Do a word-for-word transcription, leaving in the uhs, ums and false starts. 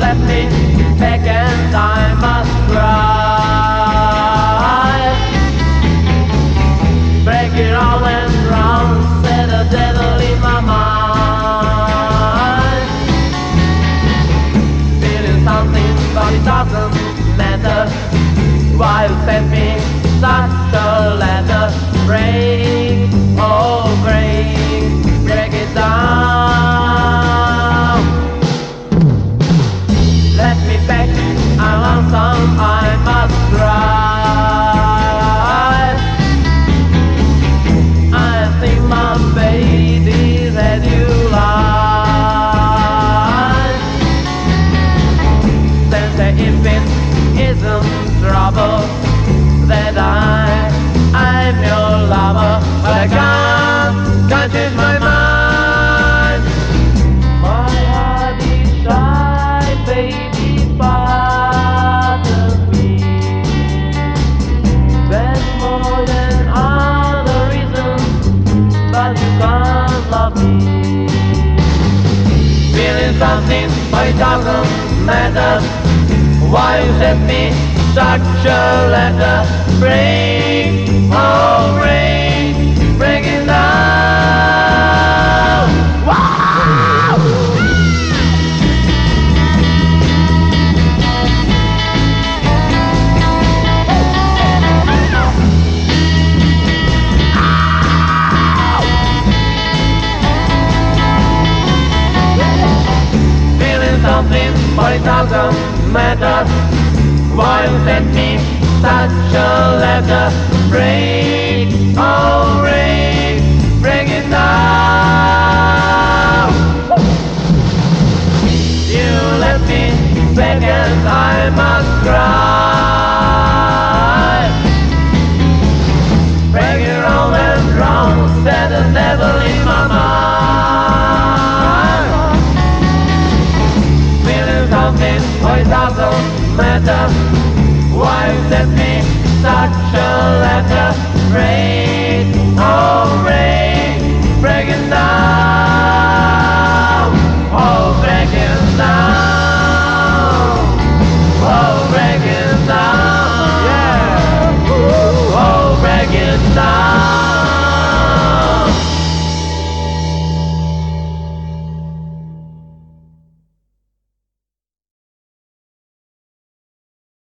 left me back and I must cry. Break it all and round, said the devil in my mind. Feeling something, but it doesn't matter. Why you sent me such a letter? Break, oh break, break it down. Let me back, I'm lonesome, I must cry. I think my baby that you lie. Since the infant isn't trouble, that I, I'm your lover, but I can't, can't change my mind. My heart is shy, baby, pardon me. There's more than other reasons, but you can't love me. Feeling something, but it doesn't matter. Why you sent me such a letter? Break, oh break, break it down. Wow! Feeling something, but it doesn't matter. Why you sent me such a letter? Break, oh break, break it down. You left me back and I must